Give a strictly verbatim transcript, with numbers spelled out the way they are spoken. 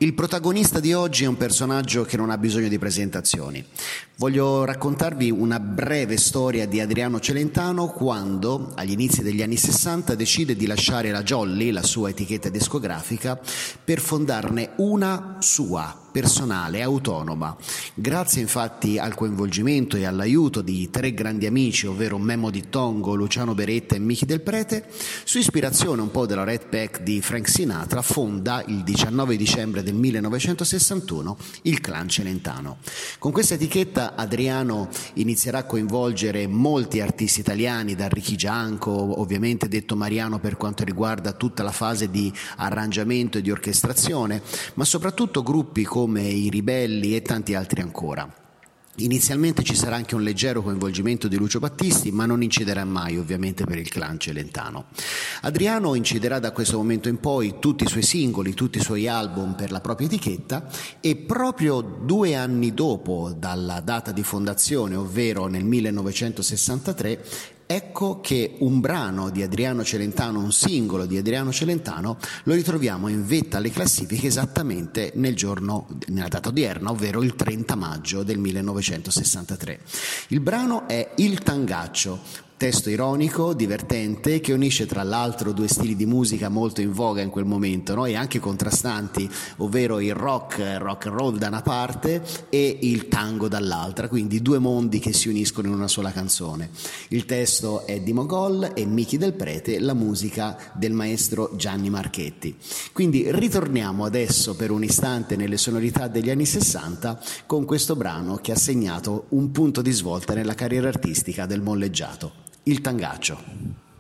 Il protagonista di oggi è un personaggio che non ha bisogno di presentazioni. Voglio raccontarvi una breve storia di Adriano Celentano quando, agli inizi degli anni sessanta, decide di lasciare la Jolly, la sua etichetta discografica, per fondarne una sua, personale, autonoma. Grazie infatti al coinvolgimento e all'aiuto di tre grandi amici, ovvero Memo Dittongo, Luciano Beretta e Michi Del Prete, su ispirazione un po' della Rat Pack di Frank Sinatra, fonda il diciannove dicembre del millenovecentosessantuno il Clan Celentano. Con questa etichetta Adriano inizierà a coinvolgere molti artisti italiani, da Ricky Gianco, ovviamente detto Mariano per quanto riguarda tutta la fase di arrangiamento e di orchestrazione, ma soprattutto gruppi come come i Ribelli e tanti altri ancora. Inizialmente ci sarà anche un leggero coinvolgimento di Lucio Battisti, ma non inciderà mai ovviamente per il Clan Celentano. Adriano inciderà da questo momento in poi tutti i suoi singoli, tutti i suoi album per la propria etichetta, e proprio due anni dopo dalla data di fondazione, ovvero nel millenovecentosessantatré, ecco che un brano di Adriano Celentano, un singolo di Adriano Celentano, lo ritroviamo in vetta alle classifiche esattamente nel giorno, nella data odierna, ovvero il trenta maggio del millenovecentosessantatré. Il brano è Il Tangaccio, testo ironico, divertente, che unisce tra l'altro due stili di musica molto in voga in quel momento, no? E anche contrastanti, ovvero il rock, rock and roll da una parte e il tango dall'altra, quindi due mondi che si uniscono in una sola canzone. Il testo è di Mogol e Michi Del Prete, la musica del maestro Gianni Marchetti. Quindi ritorniamo adesso per un istante nelle sonorità degli anni sessanta con questo brano che ha segnato un punto di svolta nella carriera artistica del molleggiato. Il Tangaccio.